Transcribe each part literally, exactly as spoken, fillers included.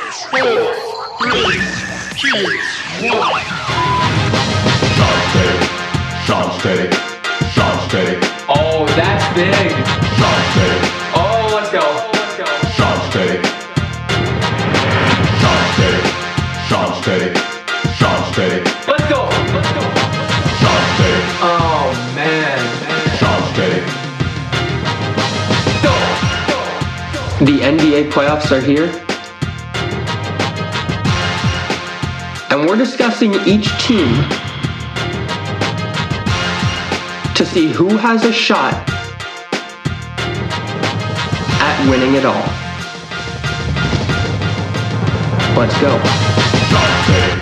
four, three, two, one. Sean Steady, Sean Steady, Sean Steady. Oh, that's big. Sean Steady, Oh, let's go. Let's go. Sean Steady, Sean Steady, Sean Steady, Sean Steady, Let's go. Let's go. Sean Steady, Oh, man. man. Sean Steady. The N B A playoffs are here, and we're discussing each team to see who has a shot at winning it all. Let's go. Sean Steady.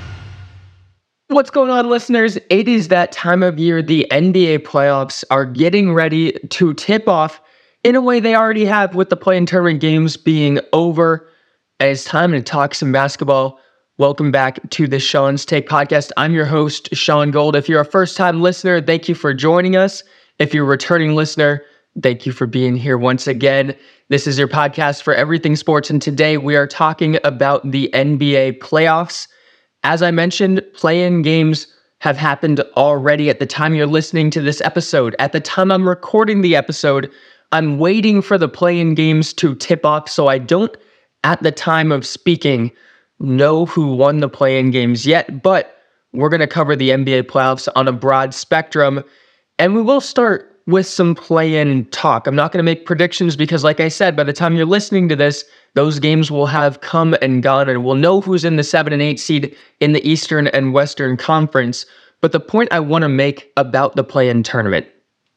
What's going on, listeners? It is that time of year. The N B A playoffs are getting ready to tip off in a way they already have, with the play-in tournament games being over. And it's time to talk some basketball. Welcome back to the Sean's Take podcast. I'm your host, Sean Gold. If you're a first-time listener, thank you for joining us. If you're a returning listener, thank you for being here once again. This is your podcast for everything sports, and today we are talking about the N B A playoffs. As I mentioned, play-in games have happened already at the time you're listening to this episode. At the time I'm recording the episode, I'm waiting for the play-in games to tip off, so I don't, at the time of speaking, know who won the play-in games yet, but we're going to cover the N B A playoffs on a broad spectrum, and we will start with some play-in talk. I'm not going to make predictions because, like I said, by the time you're listening to this, those games will have come and gone, and we'll know who's in the seven and eight seed in the Eastern and Western Conference. But the point I want to make about the play-in tournament,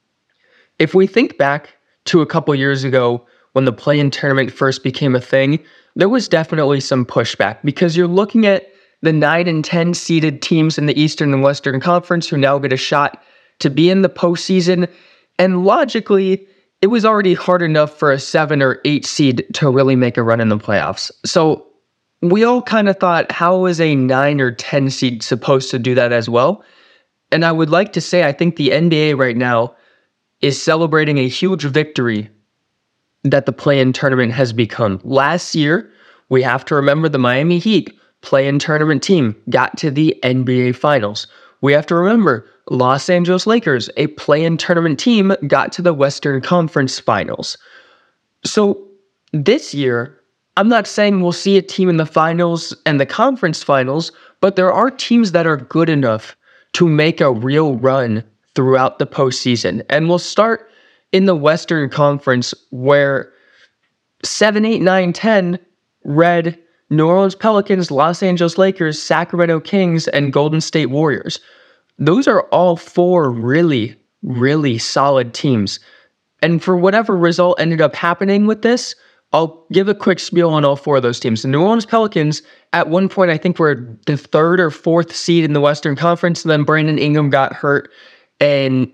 if we think back to a couple years ago when the play-in tournament first became a thing, there was definitely some pushback because you're looking at the nine and ten seeded teams in the Eastern and Western Conference who now get a shot to be in the postseason. And logically, it was already hard enough for a seven or eight seed to really make a run in the playoffs. So we all kind of thought, how is a nine or ten seed supposed to do that as well? And I would like to say, I think the N B A right now is celebrating a huge victory that the play-in tournament has become. Last year, we have to remember the Miami Heat play-in tournament team got to the N B A Finals. We have to remember Los Angeles Lakers, a play-in tournament team, got to the Western Conference Finals. So this year, I'm not saying we'll see a team in the finals and the conference finals, but there are teams that are good enough to make a real run throughout the postseason. And we'll start in the Western Conference, where seven, eight, nine, ten read New Orleans Pelicans, Los Angeles Lakers, Sacramento Kings, and Golden State Warriors. Those are all four really, really solid teams. And for whatever result ended up happening with this, I'll give a quick spiel on all four of those teams. The New Orleans Pelicans, at one point, I think were the third or fourth seed in the Western Conference, and then Brandon Ingram got hurt, and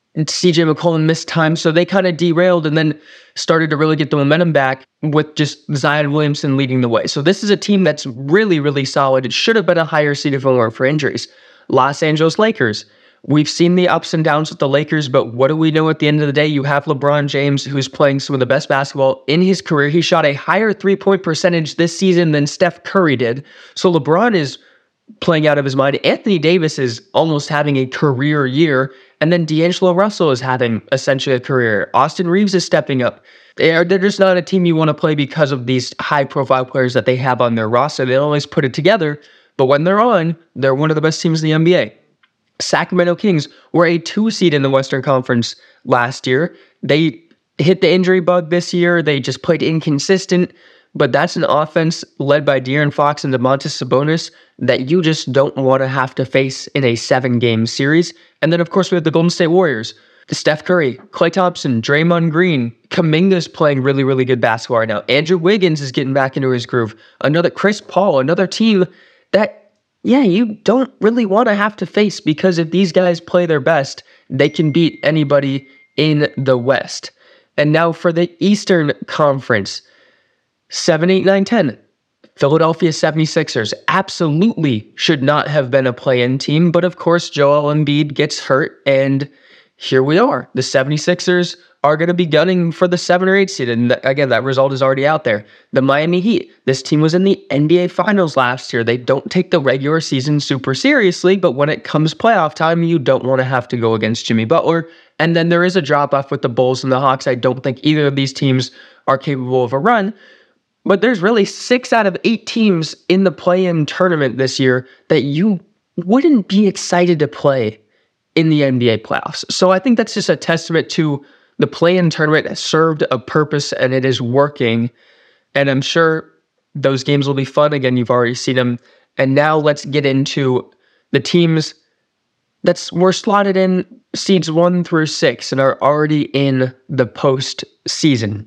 C J McCollum missed time, so they kind of derailed and then started to really get the momentum back with just Zion Williamson leading the way. So this is a team that's really, really solid. It should have been a higher seed if it weren't for injuries. Los Angeles Lakers. We've seen the ups and downs with the Lakers, but what do we know at the end of the day? You have LeBron James, who's playing some of the best basketball in his career. He shot a higher three-point percentage this season than Steph Curry did. So LeBron is playing out of his mind. Anthony Davis is almost having a career year, and then D'Angelo Russell is having essentially a career. Austin Reeves is stepping up. They are, they're just not a team you want to play because of these high-profile players that they have on their roster. They always put it together, but when they're on, they're one of the best teams in the N B A. Sacramento Kings were a two seed in the Western Conference last year. They hit the injury bug this year. They just played inconsistent, but that's an offense led by De'Aaron Fox and Domantas Sabonis that you just don't want to have to face in a seven-game series. And then, of course, we have the Golden State Warriors. Steph Curry, Klay Thompson, Draymond Green, Kuminga's playing really, really good basketball right now. Andrew Wiggins is getting back into his groove. Another Chris Paul, another team that, yeah, you don't really want to have to face, because if these guys play their best, they can beat anybody in the West. And now for the Eastern Conference, seven, eight, nine, ten. Philadelphia seventy-sixers absolutely should not have been a play-in team, but of course Joel Embiid gets hurt, and here we are. The 76ers are going to be gunning for the seven or eight seed. And th- again, that result is already out there. The Miami Heat, this team was in the N B A Finals last year. They don't take the regular season super seriously, but when it comes playoff time, you don't want to have to go against Jimmy Butler. And then there is a drop-off with the Bulls and the Hawks. I don't think either of these teams are capable of a run. But there's really six out of eight teams in the play-in tournament this year that you wouldn't be excited to play in the N B A playoffs. So I think that's just a testament to the play-in tournament has served a purpose and it is working. And I'm sure those games will be fun. Again, you've already seen them. And now let's get into the teams that's were slotted in seeds one through six and are already in the postseason.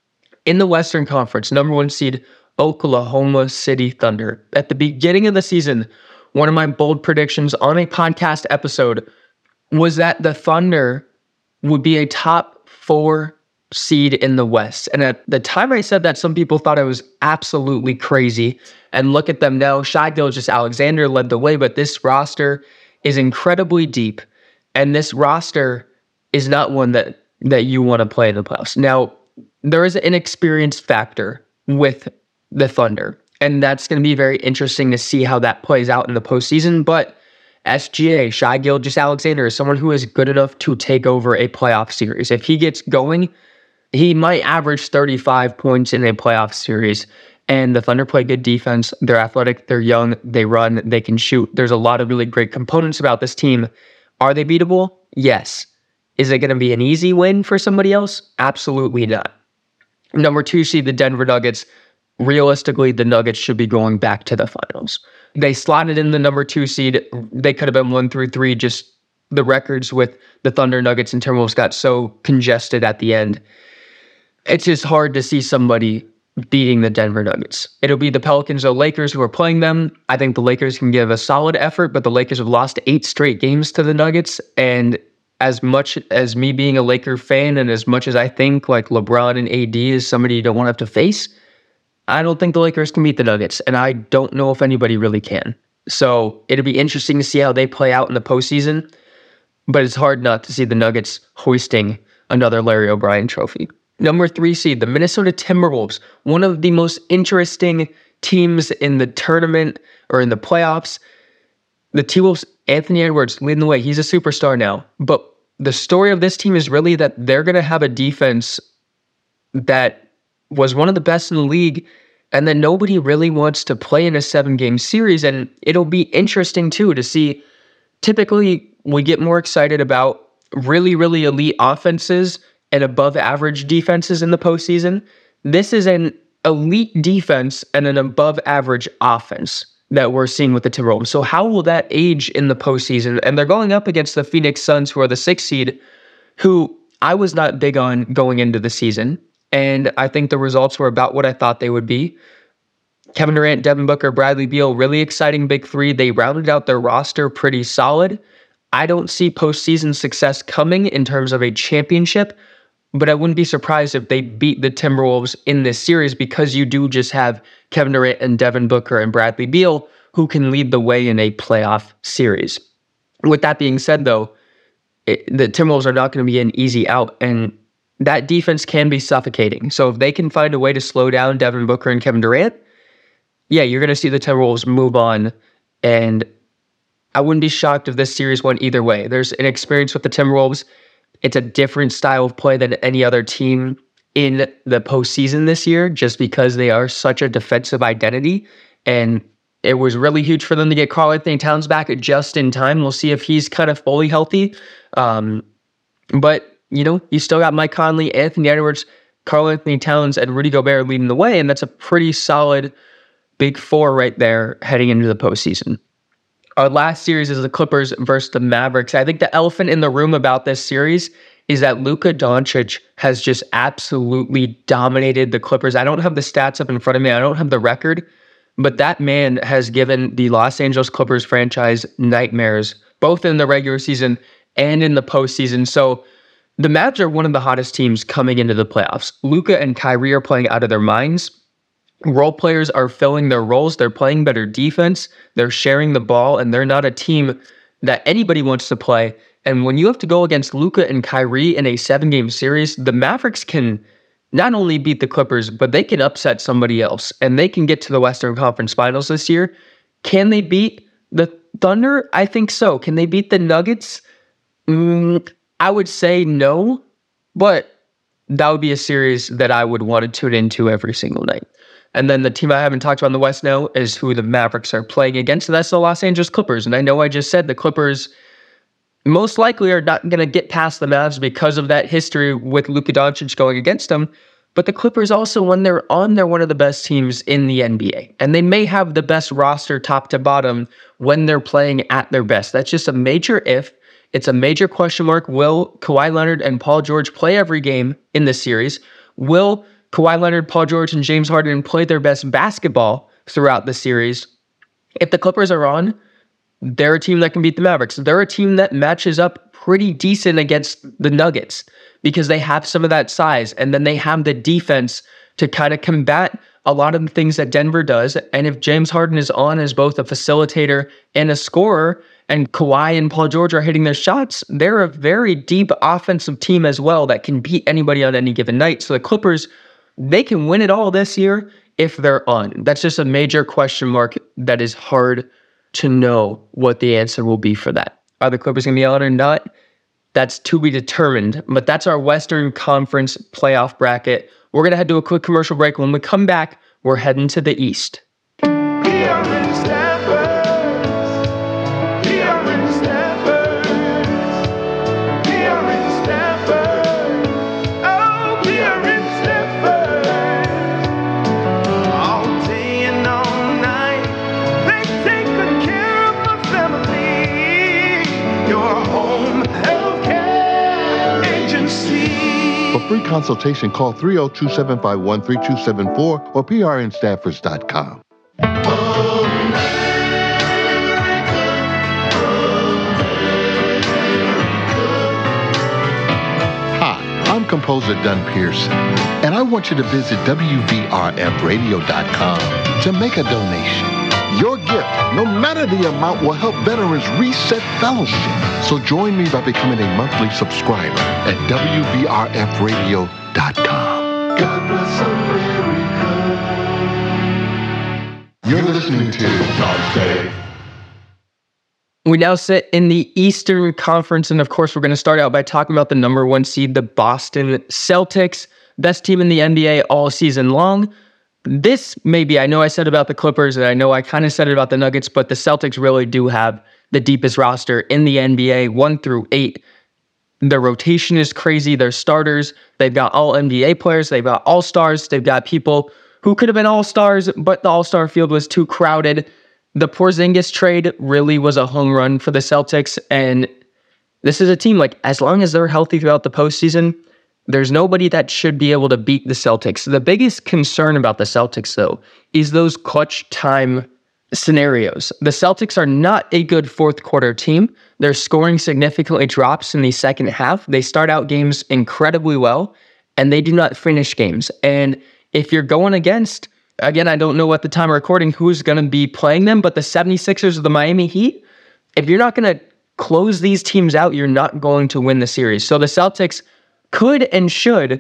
In the Western Conference, number one seed, Oklahoma City Thunder. At the beginning of the season, one of my bold predictions on a podcast episode was that the Thunder would be a top four seed in the West. And at the time I said that, some people thought I was absolutely crazy. And look at them now. Shai Gilgeous-Alexander led the way, but this roster is incredibly deep. And this roster is not one that, that you want to play in the playoffs. Now, there is an inexperience factor with the Thunder. And that's going to be very interesting to see how that plays out in the postseason. But S G A, Shai Gilgeous-Alexander, is someone who is good enough to take over a playoff series. If he gets going, he might average thirty-five points in a playoff series. And the Thunder play good defense. They're athletic, they're young, they run, they can shoot. There's a lot of really great components about this team. Are they beatable? Yes. Is it going to be an easy win for somebody else? Absolutely not. Number two seed, the Denver Nuggets. Realistically, the Nuggets should be going back to the finals. They slotted in the number two seed. They could have been one through three. Just the records with the Thunder, Nuggets, and Timberwolves got so congested at the end. It's just hard to see somebody beating the Denver Nuggets. It'll be the Pelicans or Lakers who are playing them. I think the Lakers can give a solid effort, but the Lakers have lost eight straight games to the Nuggets. And as much as me being a Laker fan, and as much as I think like LeBron and A D is somebody you don't want to have to face, I don't think the Lakers can beat the Nuggets, and I don't know if anybody really can. So it'll be interesting to see how they play out in the postseason, but it's hard not to see the Nuggets hoisting another Larry O'Brien trophy. Number three seed, the Minnesota Timberwolves, one of the most interesting teams in the tournament or in the playoffs. The T-Wolves, Anthony Edwards leading the way. He's a superstar now, but the story of this team is really that they're going to have a defense that was one of the best in the league, and then nobody really wants to play in a seven-game series, and it'll be interesting, too, to see. Typically, we get more excited about really, really elite offenses and above-average defenses in the postseason. This is an elite defense and an above-average offense that we're seeing with the Timberwolves. So how will that age in the postseason? And they're going up against the Phoenix Suns, who are the sixth seed, who I was not big on going into the season. And I think the results were about what I thought they would be. Kevin Durant, Devin Booker, Bradley Beal, really exciting big three. They rounded out their roster pretty solid. I don't see postseason success coming in terms of a championship, but I wouldn't be surprised if they beat the Timberwolves in this series, because you do just have Kevin Durant and Devin Booker and Bradley Beal who can lead the way in a playoff series. With that being said, though, it, the Timberwolves are not going to be an easy out, and that defense can be suffocating. So if they can find a way to slow down Devin Booker and Kevin Durant, yeah, you're going to see the Timberwolves move on. And I wouldn't be shocked if this series went either way. There's an experience with the Timberwolves. It's a different style of play than any other team in the postseason this year, just because they are such a defensive identity. And it was really huge for them to get Karl-Anthony Towns back just in time. We'll see if he's kind of fully healthy. Um, but You know, you still got Mike Conley, Anthony Edwards, Karl-Anthony Towns, and Rudy Gobert leading the way, and that's a pretty solid big four right there heading into the postseason. Our last series is the Clippers versus the Mavericks. I think the elephant in the room about this series is that Luka Doncic has just absolutely dominated the Clippers. I don't have the stats up in front of me. I don't have the record, but that man has given the Los Angeles Clippers franchise nightmares, both in the regular season and in the postseason. So the Mavs are one of the hottest teams coming into the playoffs. Luka and Kyrie are playing out of their minds. Role players are filling their roles. They're playing better defense. They're sharing the ball, and they're not a team that anybody wants to play And when you have to go against Luka and Kyrie in a seven-game series, the Mavericks can not only beat the Clippers, but they can upset somebody else, and they can get to the Western Conference Finals this year. Can they beat the Thunder? I think so. Can they beat the Nuggets? Mm, I would say no, but that would be a series that I would want to tune into every single night. And then the team I haven't talked about in the West now is who the Mavericks are playing against, and that's the Los Angeles Clippers. And I know I just said the Clippers most likely are not going to get past the Mavs because of that history with Luka Doncic going against them. But the Clippers also, when they're on, they're one of the best teams in the N B A. And they may have the best roster top to bottom when they're playing at their best. That's just a major if. It's a major question mark. Will Kawhi Leonard and Paul George play every game in this series? Will Kawhi Leonard, Paul George, and James Harden play their best basketball throughout the series? If the Clippers are on, they're a team that can beat the Mavericks. They're a team that matches up pretty decent against the Nuggets because they have some of that size, and then they have the defense to kind of combat a lot of the things that Denver does. And if James Harden is on as both a facilitator and a scorer, and Kawhi and Paul George are hitting their shots, they're a very deep offensive team as well that can beat anybody on any given night. So the Clippers, they can win it all this year if they're on. That's just a major question mark that is hard to know what the answer will be for that. Are the Clippers going to be on or not? That's to be determined, but that's our Western Conference playoff bracket. We're going to head to a quick commercial break. When we come back, we're heading to the East. For free consultation, call three oh two, seven five one, three two seven four or P R N staffers dot com. Hi, I'm composer Dunn Pearson, and I want you to visit W V R F radio dot com to make a donation. Your gift, no matter the amount, will help veterans reset fellowship. So join me by becoming a monthly subscriber at W V R F radio dot com. God bless America. You're listening to Sean Steady. We now sit in the Eastern Conference, and of course, we're going to start out by talking about the number one seed, the Boston Celtics, best team in the N B A all season long. This maybe, I know I said about the Clippers, and I know I kind of said it about the Nuggets, but the Celtics really do have the deepest roster in the N B A, one through eight. Their rotation is crazy. Their starters, they've got all N B A players, they've got all-stars, they've got people who could have been all-stars, but the all-star field was too crowded. The Porzingis trade really was a home run for the Celtics, and this is a team, like, as long as they're healthy throughout the postseason, there's nobody that should be able to beat the Celtics. The biggest concern about the Celtics, though, is those clutch time scenarios. The Celtics are not a good fourth quarter team. Their scoring significantly drops in the second half. They start out games incredibly well, and they do not finish games. And if you're going against, again, I don't know at the time of recording who's going to be playing them, but the seventy-sixers or the Miami Heat, if you're not going to close these teams out, you're not going to win the series. So the Celtics could and should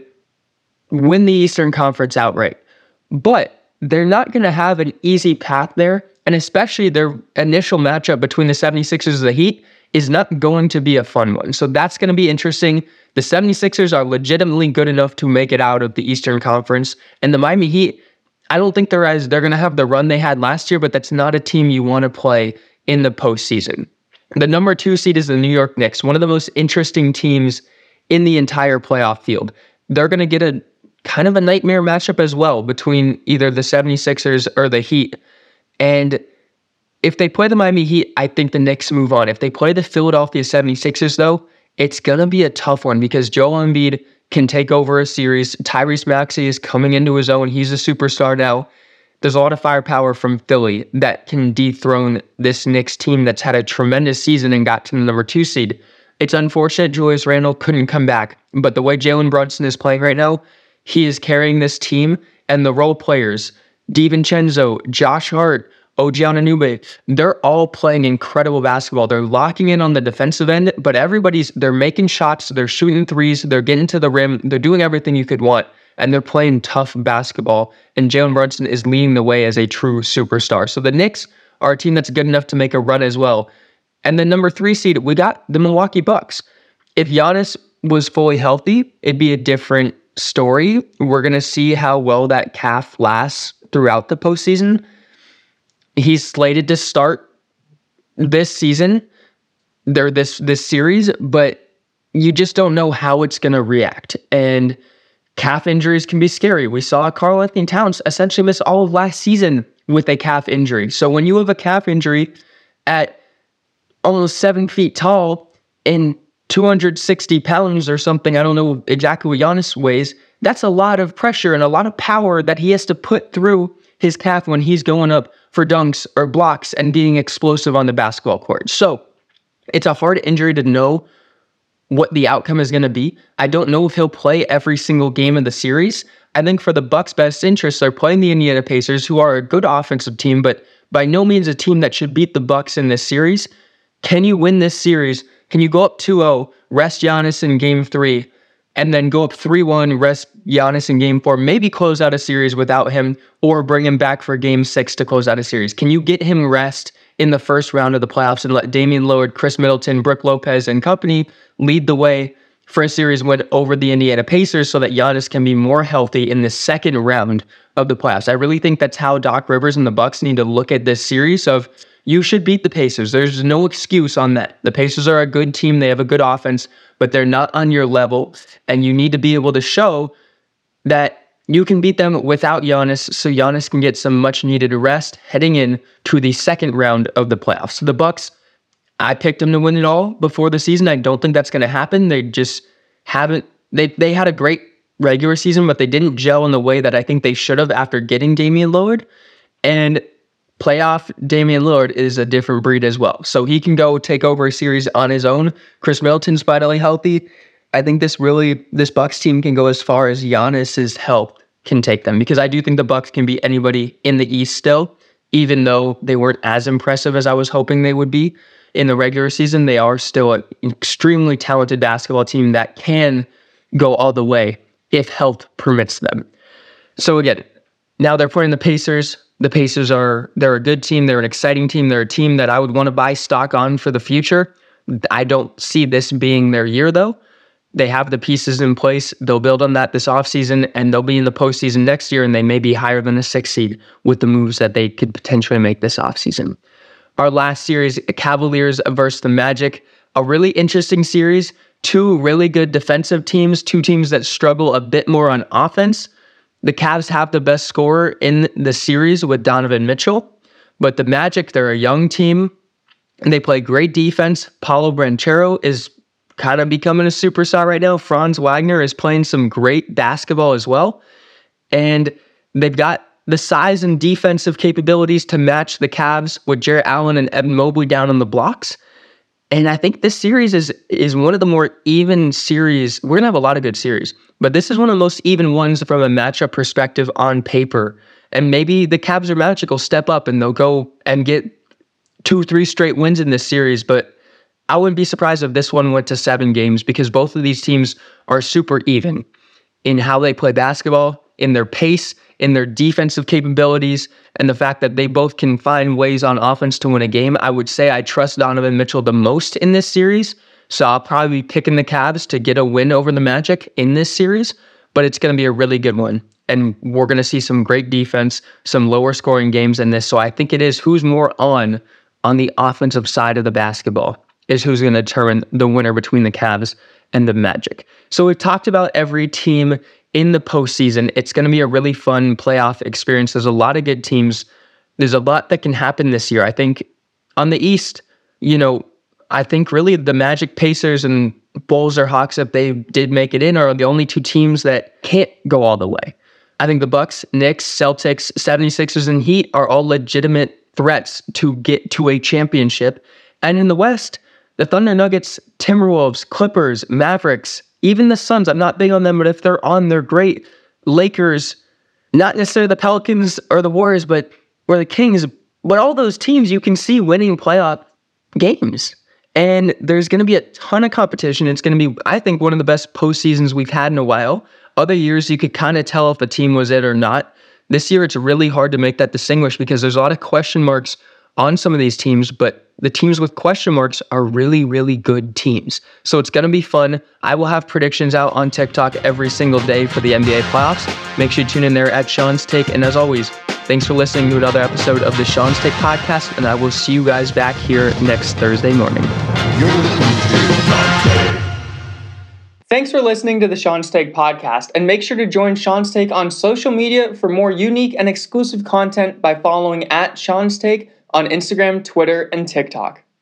win the Eastern Conference outright. But they're not going to have an easy path there, and especially their initial matchup between the seventy-sixers and the Heat is not going to be a fun one. So that's going to be interesting. The seventy-sixers are legitimately good enough to make it out of the Eastern Conference, and the Miami Heat, I don't think they're as they're going to have the run they had last year, but that's not a team you want to play in the postseason. The number two seed is the New York Knicks, one of the most interesting teams in the entire playoff field. They're going to get a kind of a nightmare matchup as well between either the seventy-sixers or the Heat. And if they play the Miami Heat, I think the Knicks move on. If they play the Philadelphia seventy-sixers, though, it's going to be a tough one because Joel Embiid can take over a series. Tyrese Maxey is coming into his own. He's a superstar now. There's a lot of firepower from Philly that can dethrone this Knicks team that's had a tremendous season and got to the number two seed. It's unfortunate Julius Randle couldn't come back, but the way Jalen Brunson is playing right now, he is carrying this team, and the role players, DiVincenzo, Josh Hart, O G Anunoby, they're all playing incredible basketball. They're locking in on the defensive end, but everybody's, they're making shots, they're shooting threes, they're getting to the rim, they're doing everything you could want, and they're playing tough basketball, and Jalen Brunson is leading the way as a true superstar. So the Knicks are a team that's good enough to make a run as well. And the number three seed, we got the Milwaukee Bucks. If Giannis was fully healthy, it'd be a different story. We're going to see how well that calf lasts throughout the postseason. He's slated to start this season, there this this series, but you just don't know how it's going to react. And calf injuries can be scary. We saw Karl-Anthony Towns essentially miss all of last season with a calf injury. So when you have a calf injury at almost seven feet tall and two hundred sixty pounds or something, I don't know exactly what Giannis weighs, that's a lot of pressure and a lot of power that he has to put through his calf when he's going up for dunks or blocks and being explosive on the basketball court. So it's a hard injury to know what the outcome is going to be. I don't know if he'll play every single game of the series. I think for the Bucks' best interests, they're playing the Indiana Pacers, who are a good offensive team, but by no means a team that should beat the Bucks in this series. Can you win this series? Can you go up two oh, rest Giannis in game three, and then go up three one, rest Giannis in game four, maybe close out a series without him, or bring him back for game six to close out a series? Can you get him rest in the first round of the playoffs and let Damian Lillard, Chris Middleton, Brook Lopez, and company lead the way for a series win over the Indiana Pacers so that Giannis can be more healthy in the second round of the playoffs? I really think that's how Doc Rivers and the Bucks need to look at this series of, you should beat the Pacers. There's no excuse on that. The Pacers are a good team. They have a good offense, but they're not on your level. And you need to be able to show that you can beat them without Giannis, so Giannis can get some much needed rest heading in to the second round of the playoffs. So the Bucks, I picked them to win it all before the season. I don't think that's going to happen. They just haven't. They they had a great regular season, but they didn't gel in the way that I think they should have after getting Damian Lillard. And playoff Damian Lillard is a different breed as well. So he can go take over a series on his own. Chris Middleton's finally healthy. I think this really, this Bucks team can go as far as Giannis's help can take them, because I do think the Bucks can beat anybody in the East still, even though they weren't as impressive as I was hoping they would be in the regular season. They are still an extremely talented basketball team that can go all the way if health permits them. So again, now they're playing the Pacers. The Pacers are, they're a good team. They're an exciting team. They're a team that I would want to buy stock on for the future. I don't see this being their year, though. They have the pieces in place. They'll build on that this offseason, and they'll be in the postseason next year, and they may be higher than a six seed with the moves that they could potentially make this offseason. Our last series, Cavaliers versus the Magic, a really interesting series. Two really good defensive teams, two teams that struggle a bit more on offense. The Cavs have the best scorer in the series with Donovan Mitchell, but the Magic, they're a young team, and they play great defense. Paolo Banchero is kind of becoming a superstar right now. Franz Wagner is playing some great basketball as well, and they've got the size and defensive capabilities to match the Cavs with Jarrett Allen and Evan Mobley down on the blocks. And I think this series is is one of the more even series. We're going to have a lot of good series, but this is one of the most even ones from a matchup perspective on paper. And maybe the Cavs or Magic will step up and they'll go and get two, three straight wins in this series. But I wouldn't be surprised if this one went to seven games, because both of these teams are super even in how they play basketball, in their pace, in their defensive capabilities, and the fact that they both can find ways on offense to win a game. I would say I trust Donovan Mitchell the most in this series, so I'll probably be picking the Cavs to get a win over the Magic in this series, but it's going to be a really good one, and we're going to see some great defense, some lower scoring games in this, so I think it is who's more on on the offensive side of the basketball is who's going to determine the winner between the Cavs and the Magic. So we've talked about every team in the postseason. It's going to be a really fun playoff experience. There's a lot of good teams. There's a lot that can happen this year. I think on the East, you know, I think really the Magic, Pacers, and Bulls or Hawks, if they did make it in, are the only two teams that can't go all the way. I think the Bucks, Knicks, Celtics, seventy-sixers, and Heat are all legitimate threats to get to a championship. And in the West, the Thunder, Nuggets, Timberwolves, Clippers, Mavericks, even the Suns, I'm not big on them, but if they're on, they're great. Lakers, not necessarily the Pelicans or the Warriors, but where the Kings, But all those teams you can see winning playoff games. And there's going to be a ton of competition. It's going to be, I think, one of the best postseasons we've had in a while. Other years, you could kind of tell if a team was it or not. This year, it's really hard to make that distinguish because there's a lot of question marks on some of these teams, but the teams with question marks are really, really good teams. So it's going to be fun. I will have predictions out on TikTok every single day for the N B A playoffs. Make sure you tune in there at Sean's Take. And as always, thanks for listening to another episode of the Sean's Take podcast, and I will see you guys back here next Thursday morning. You're listening to Sean's Take. Thanks for listening to the Sean's Take podcast, and make sure to join Sean's Take on social media for more unique and exclusive content by following at Sean's Take on Instagram, Twitter, and TikTok.